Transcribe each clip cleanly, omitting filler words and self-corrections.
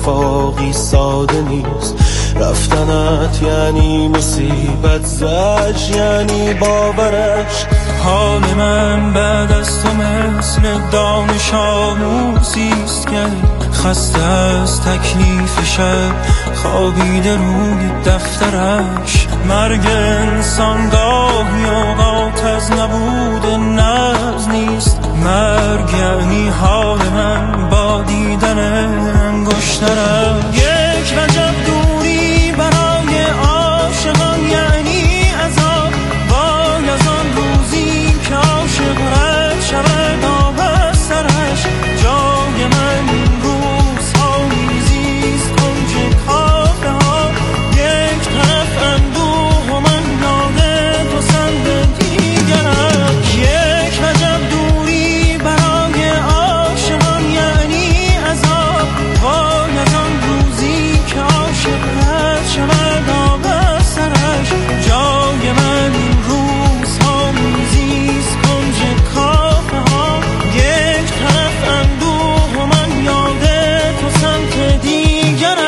اتفاقی ساده نیست. رفتنت یعنی مصیبت، زج یعنی باورش. حال من بعد از تو مثل دانش آموزیست که خسته از تکلیف شب خوابیده روی دفترش. مرگ انسان گاهی اوقات از نبود نبض نیست. مرگ یعنی حال من با دیدن انگشترش. یک وجب دوری برای عاشقان یعنی عذاب. وای از آن روزی که عاشق رد شود آب از سرش. جای من این روزها میزیست کنج کافه ها. یک طرف اندوه و من یاد تو سمت دیگرم. یک وجب دوری برای عاشقان یعنی عذاب. وای از آن روزی که عاشق رد شود آب از سرش. جای من این روزها میزیست کنج کافه ها. یک طرف اندوه و من یاد تو سمت دیگرش.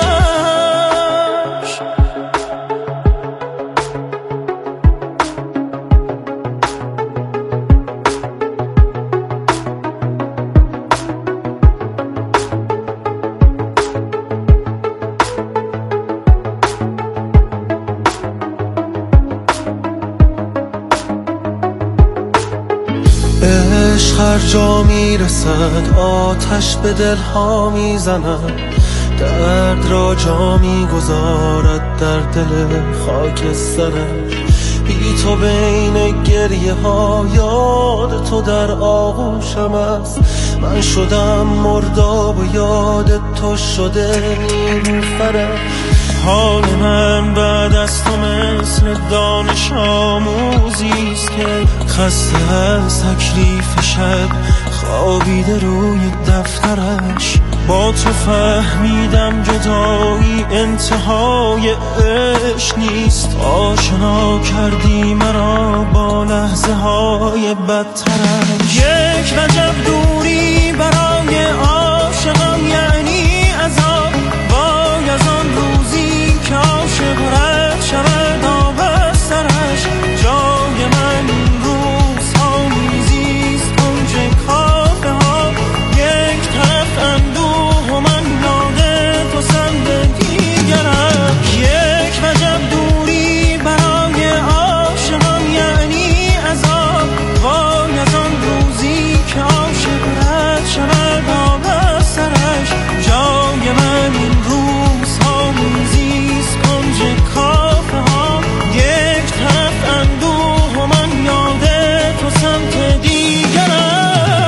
عشق هر جا میرسد آتش به دلها میزند. درد را جا میگذارد در دل خاکسترش. بی تو بین گریه ها یاد تو در آغوشم است. من شدم مرداب و یاد تو شده نیلوفرش. حال من بعد از تو مثل دانش آموزیست که خسته از تکلیف شب خوابیده روی دفترش. با تو فهمیدم جدایی انتهای عشق نیست. آشنا کردی مرا با لحظه های بدترش. یک وجب دوری برای عاشقان یعنی عذاب. وای از آن روزی که عاشق رد شود آب از سرش. جای من این روزها میزیست کنج کافه ها. یک طرف اندوه و من یاد تو سمت دیگرم. یک وجب دوری برای عاشقان یعنی عذاب. وای از آن روزی که عاشق رد شود آب از سرش. جای من این روزها میزیست کنج کافه ها. یک طرف اندوه و من یاد تو سمت دیگرم.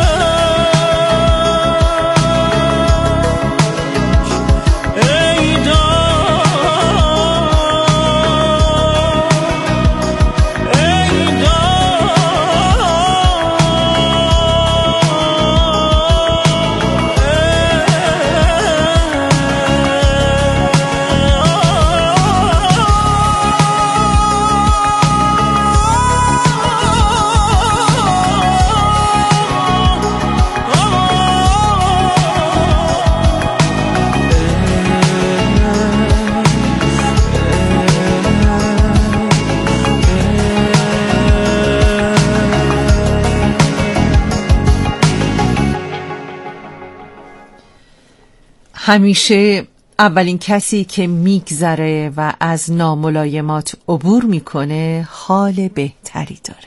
ای دار ای همیشه اولین کسی که میگذره و از ناملایمات عبور میکنه حال بهتری داره.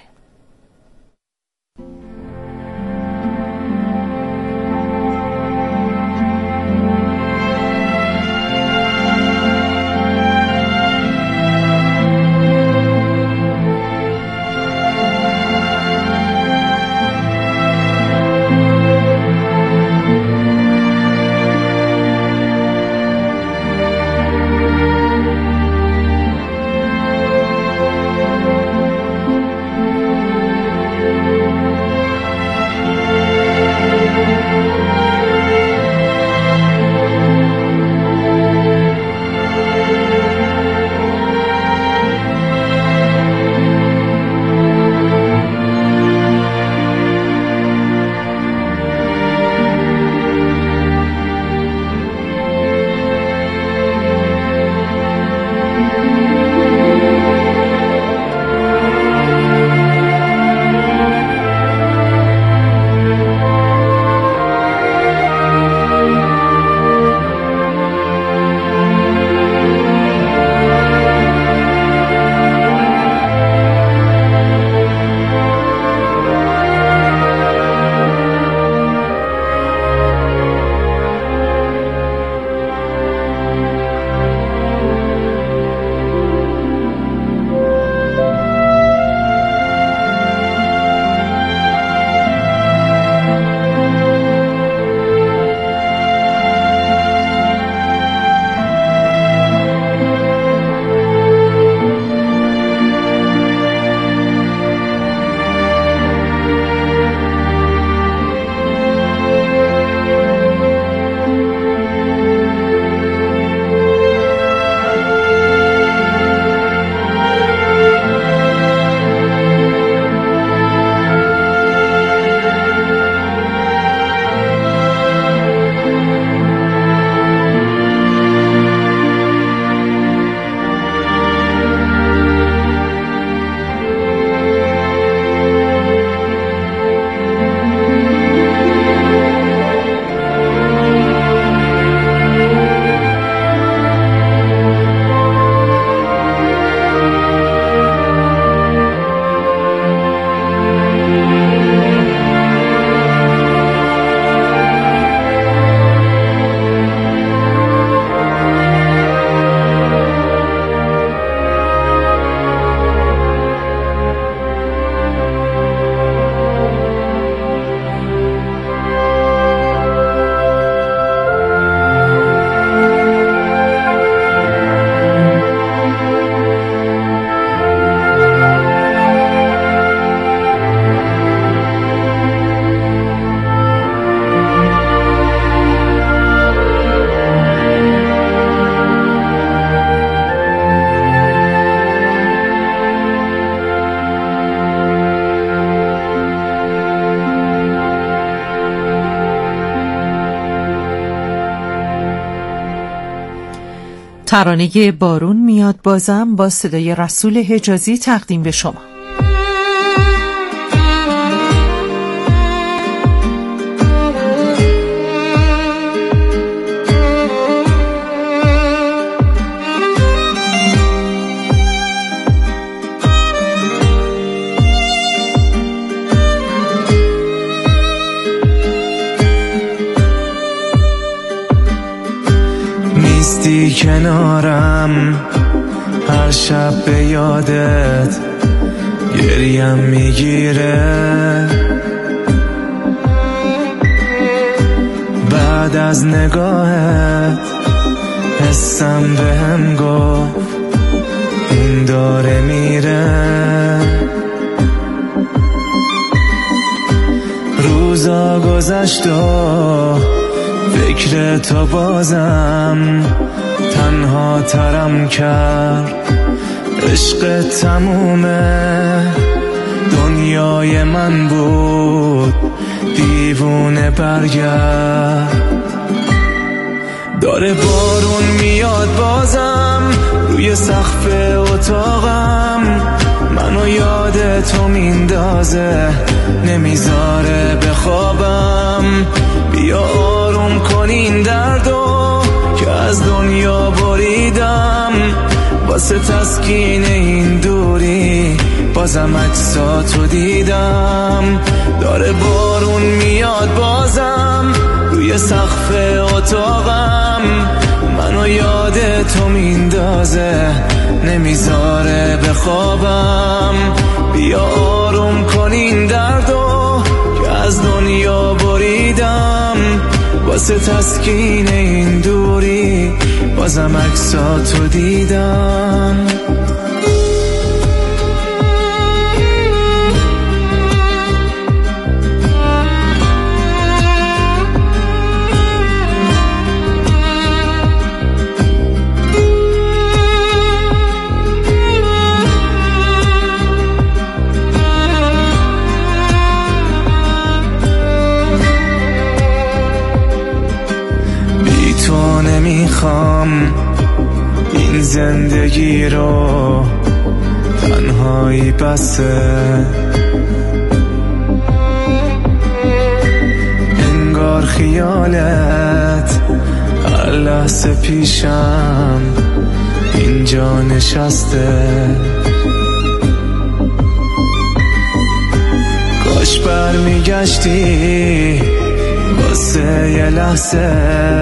ترانه بارون میاد بازم با صدای رسول حجازی تقدیم به شما. نیستی کنارم هر شب به یادت گریم میگیره، بعد از نگاهت حسم بهم گفت این داره میره. روزا گذشت و فکر تو بازم تنها ترم کرد. عشق تمومه دنیای من بود، دیوونه برگرد. داره بارون میاد بازم روی سقف اتاقم، منو یاد تو میندازه نمیذاره بخوابم. بیا آروم کن این دردو که از دنیا بریدم، واسه تسکین این دوری بازم عکساتو دیدم. داره بارون میاد بازم روی سقف اتاقم، منو یاد تو میندازه نمیذاره بخوابم. بیا آروم کن این دردو که از دنیا بریدم، واسه تسکین این دوری بازم عکساتو دیدم. نمیخوام این زندگی رو، تنهایی بسه. انگار خیالت هر لحظه پیشم اینجا نشسته. کاش برمیگشتی واسه یه لحظه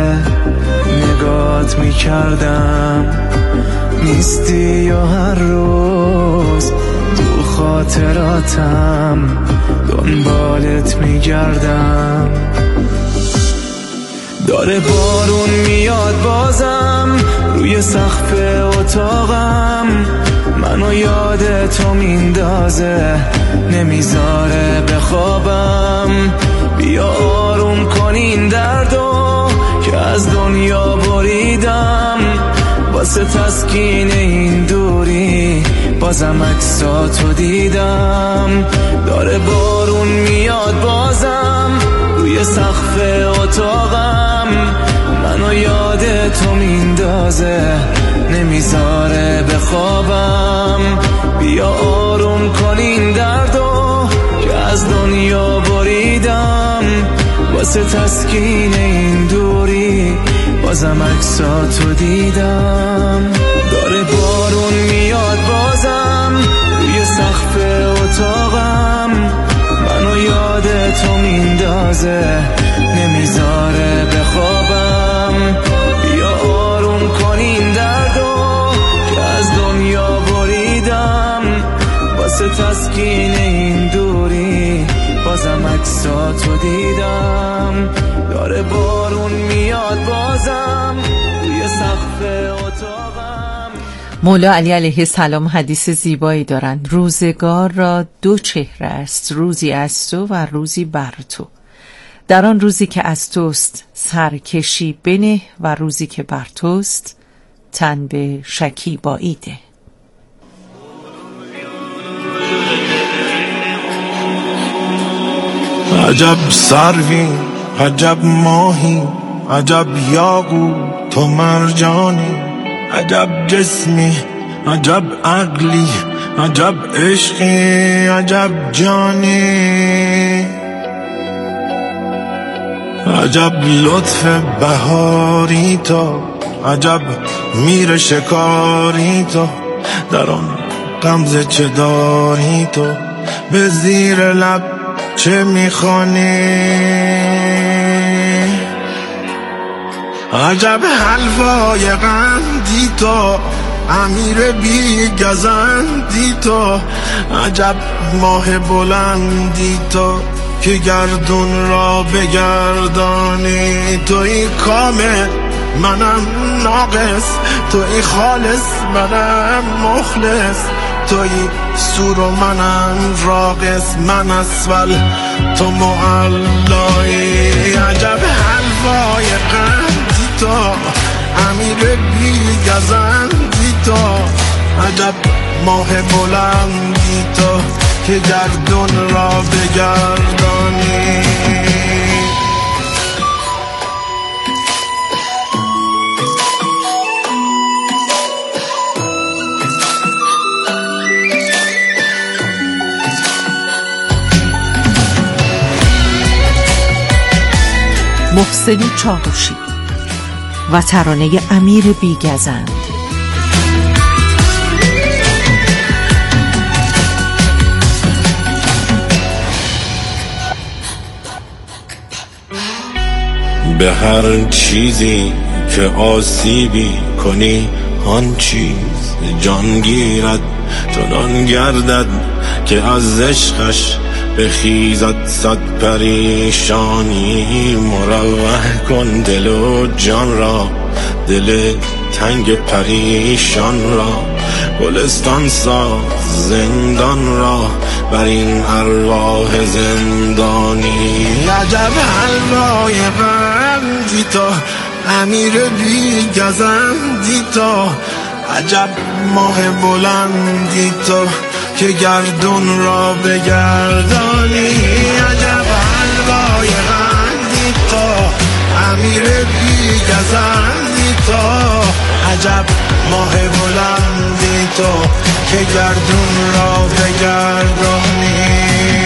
نگات میکردم. نیستی و هر روز تو خاطراتم دنبالت میگردم. داره بارون میاد بازم روی سقف اتاقم، منو یاد تو میندازه نمیذاره بخوابم. بیا آروم کن این دردو که از دنیا بریدم، واسه تسکین این دوری بازم عکساتو دیدم. داره بارون میاد بازم روی سقف اتاقم، منو یاد تو میندازه نمیذاره بخوابم. بیا آروم کن این دردو که از دنیا بریدم، واسه تسکین این دوری بازم عکساتو دیدم. داره بارون میاد بازم روی سقف اتاقم، منو یاد تو میندازه نمیذاره بخوابم. بیا آروم کن این دردو که از دنیا بریدم، واسه تسکین این دوری بازم عکساتو دیدم. داره بارون میاد بازم روی سقف اتاقم. مولا علی علیه السلام حدیث زیبایی دارند: روزگار را دو چهره است، روزی از تو و روزی بر تو. در آن روزی که از توست سرکشی بنه و روزی که بر توست تن به شکیبایی ده. عجب سروی، عجب ماهی، عجب یاقوت تو مرجانی، عجب جسمی، عجب عقلی، عجب عشقی، عجب جانی، عجب لطف بهاری تو، عجب میر شکاری تو، در آن غمزه چه داری تو، به زیر لب چه میخوانی، عجب حلوای قندی تو، امیر بی گزندی تو، عجب ماه بلندی تو که گردون را بگردانی، توی کامل منم ناقص، توی خالص منم مخلص، توی سور و منم راقص، من اسفل تو معلایی، عجب حلوای قندی تو، امیر بی گزندی تو، عجب ماه بلندی تو که گردون را بگردانی. محسن چاوشی و ترانه امیر بیگزند. به هر چیزی که آسیبی کنی آن چیز جان گیرد، چنان گردد که از عشقش بخیزد صد پریشانی، مروح کن دل و جان را، دل تنگ پریشان را، گلستان ساز زندان را بر این ارواح زندانی، عجب حلوای قندی تو، امیر بی گزندی تو، عجب ماه بلندی تو که گردون را بگردانی، عجب حلوای قندی تو، امیر بی گزندی تو، عجب ماه بلندی تو که گردون را بگردانی.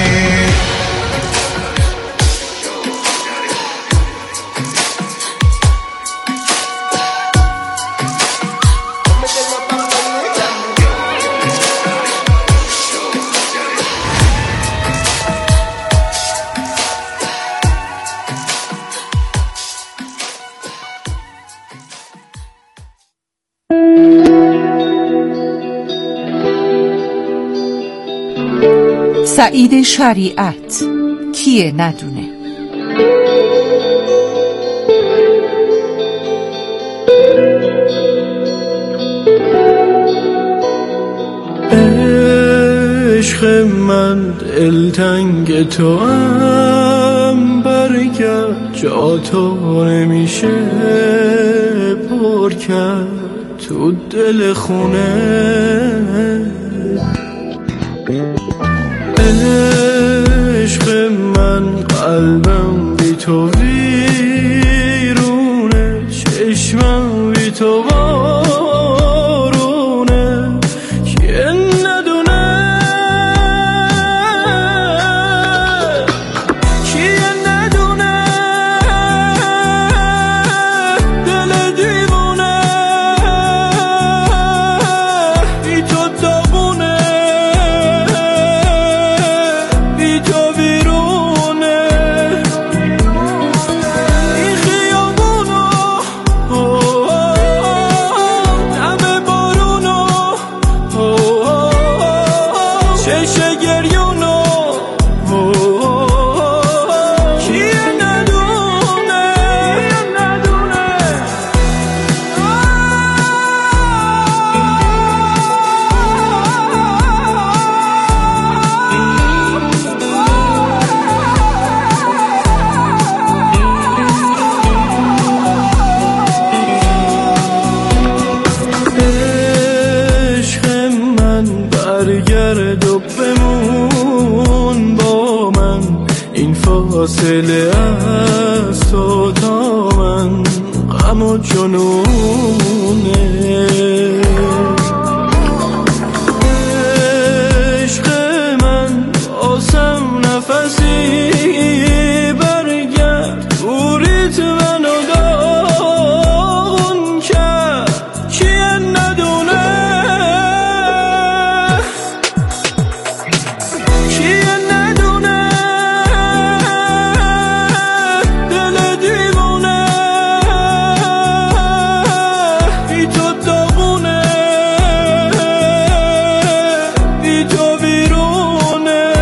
سعید شریعت، کیه ندونه. عشق من دلتنگ تو هم، برگرد جا تو نمیشه پر کرد تو دل خونه، عشق من قلبم بی تو ویرونه، چشمم بی تو بارونه، که ندونه که ندونه دل دیوونه بی تو داغونه، بی تو بیرونه، جنونه عشق من آسم نفسی برگرد اوریت منو داغون کرد کیه ندونه کیه ندونه دل دیوونه بی تو داغونه بی تو بیرونه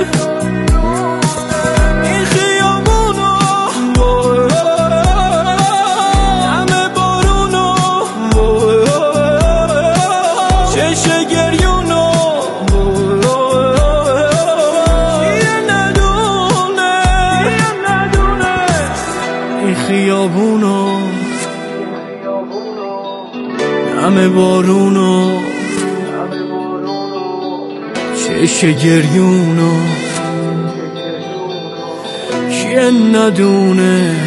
این خیابونو همه بارونو چشم گریونو کیه ندونه این خیابونو همه بارونو چشم گریونو کیه ندونه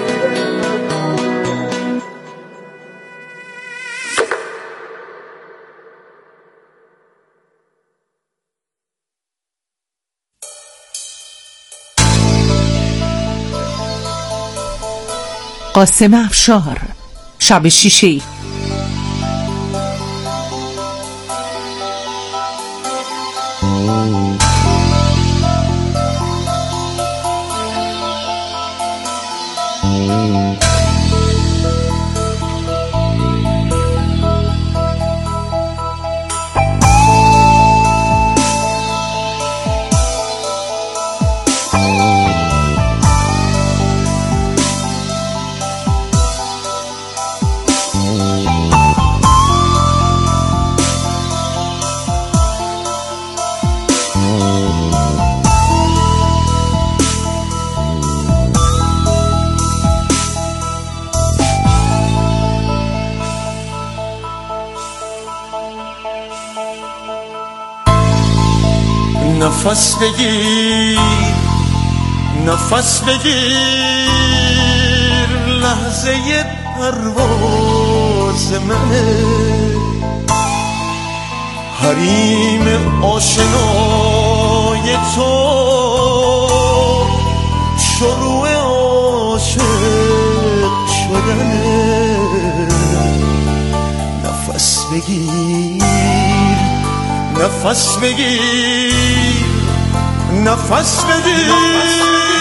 قاسم افشار، شب شیشه‌ای. نفس بگیر نفس بگیر لحظه پرواز منه حریم آشنای تو شروع عاشق شدنه نفس بگیر نفس بگیر نفس بگیر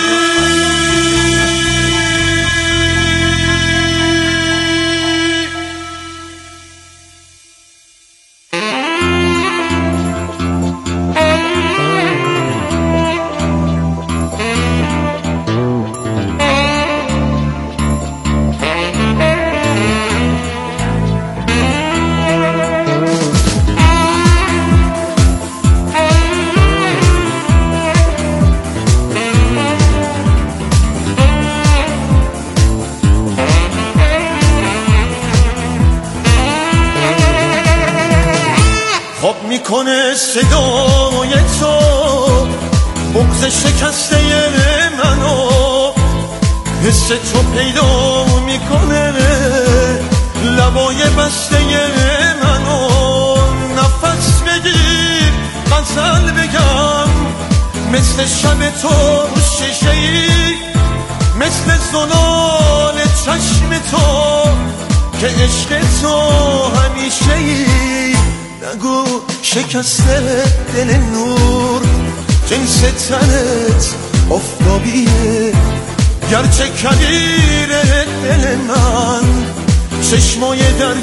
خواب میکنه صدای تو بغض شکسته منو حس تو پیدا میکنه لبای بسته منو نفس بگیر غزل بگم مثل شب تو شیشه‌ای مثل زلال چشم تو که عشق تو همیشه‌ای نگو شکسته دل نور جنس تنت آفتابیه گرچه کبیره دل من چشمای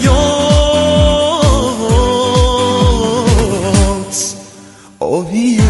دریات آبیه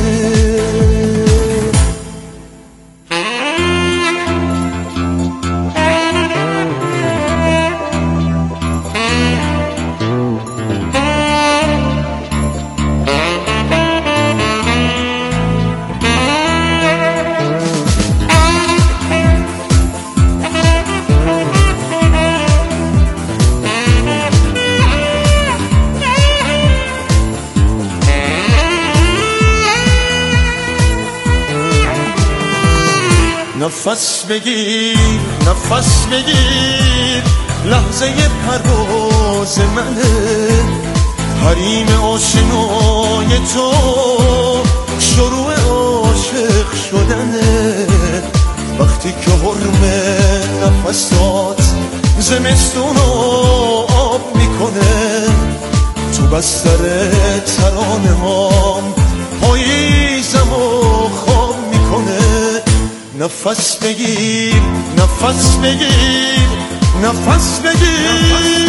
نفس بگیر نفس بگیر لحظه پرواز منه، حریم آشنای تو شروع عاشق شدنه. وقتی که حرم نفسات زمستون آب میکنه، تو بستر ترانه هام پاییزمو خواب میکنه. نفس بگیر نفس بگیر نفس بگیر.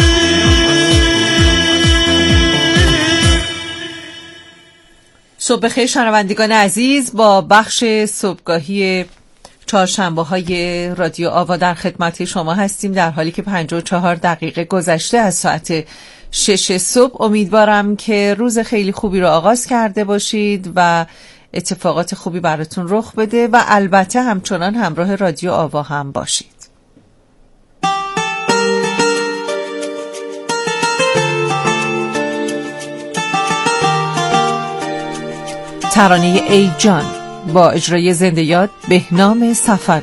صبح بخیر شنوندگان عزیز، با بخش صبحگاهی چهارشنبه های رادیو آوا در خدمت شما هستیم، در حالی که 54 دقیقه گذشته از ساعت 6 صبح. امیدوارم که روز خیلی خوبی رو آغاز کرده باشید و اتفاقات خوبی براتون رخ بده و البته همچنان همراه رادیو آوا هم باشید. ترانه ای جان با اجرای زنده یاد بهنام صفوی.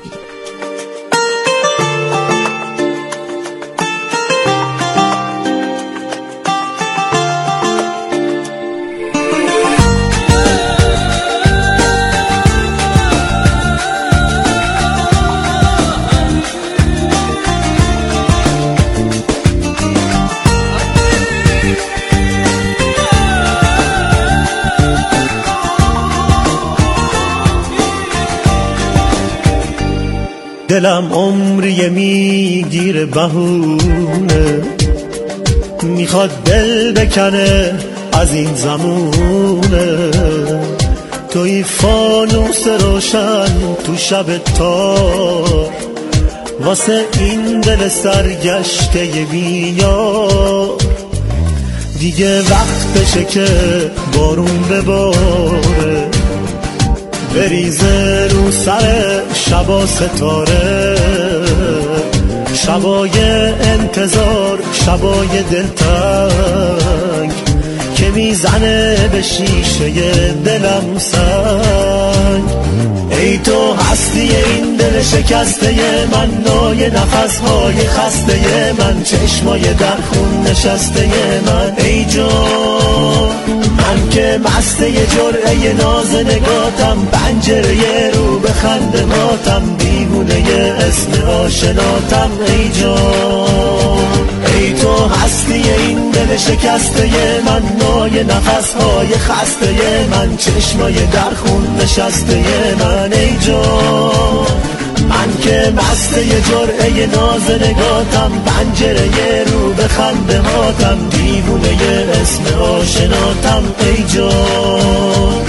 دلم عمریه میگیره بهونه، میخواد دل بکنه از این زمونه. توی فانوس روشن تو شب تار، واسه این دل سرگشته بیار. دیگه وقتشه که بارون بباره، بریزه رو سر شبا ستاره. شبای انتظار، شبای دلتنگ که میزنه به شیشه دلم سنگ. ای تو هستی این دل شکسته من، نای نفسهای خسته من، چشمای در خون نشسته من. ای جان من که مسته جرعه ناز نگاتم، پنجره رو به خندماتم، دیوونه اسم آشناتم. ای جان ای تو هستی این دل شکسته من، نای نفسهای خسته من، چشمای در خون نشسته من. ای جان من که مسته جرعه ناز نگاتم، پنجره رو به خندماتم، دیوونه اسم آشناتم. ای جان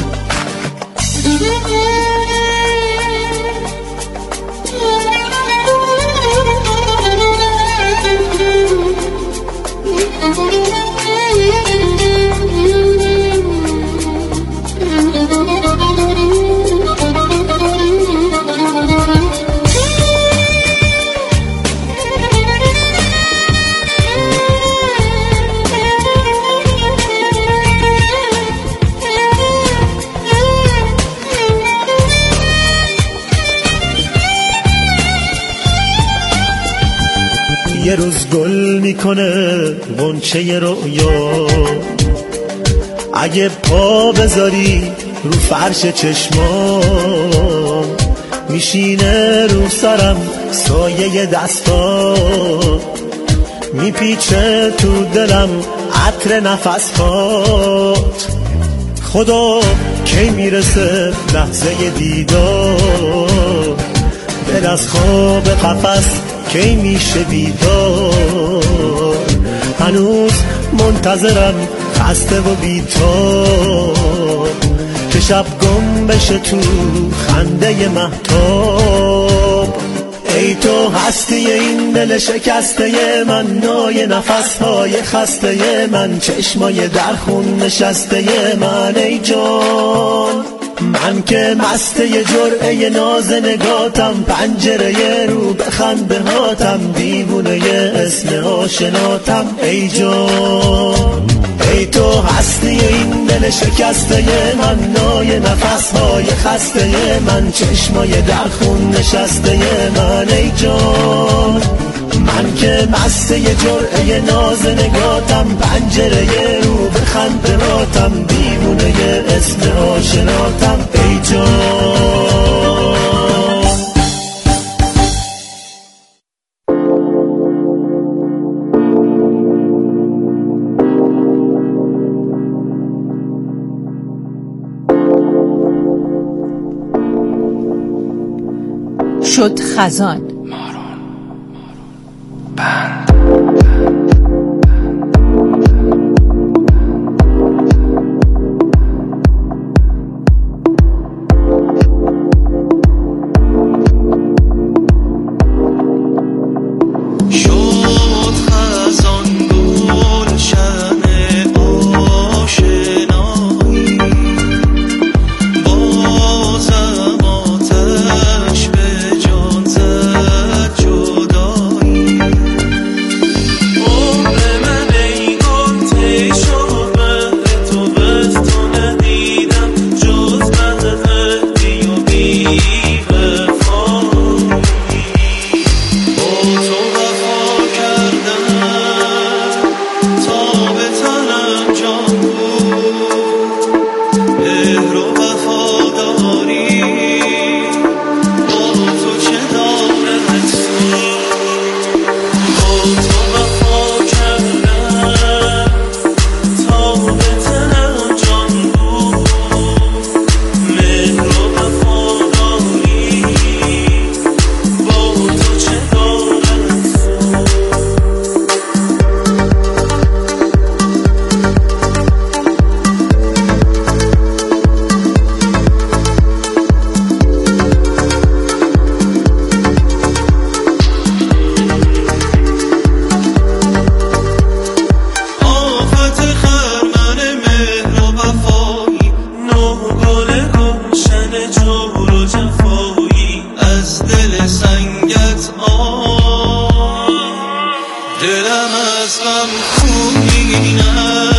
یه روز گل میکنه غنچه رویا، اگه پا بذاری رو فرش چشمام، میشینه رو سرم سایه دستا، میپیچه تو دلم عطر نفسات. خدا کی میرسه لحظه دیدار، دل از خواب قفس کی میشه بیدار. هنوز منتظرم خسته و بی‌تاب، که شب گم بشه تو خنده مهتاب. ای تو هستی این دل شکسته من، نای نفسهای خسته من، چشمای در خون نشسته من. ای جان من که مسته جرعه ناز نگاتم، پنجره رو به خنده هاتم، دیوونه اسم آشناتم. ای جان ای تو هستی این دل شکسته من، نای نفسهای خسته من، چشمای در خون نشسته من. ای جان من که مست یه جرعه ناز نگاتم، پنجره رو به خندراتم، دیوونه اسم آشناتم ای جان. شد خزان دلم از غم خونینه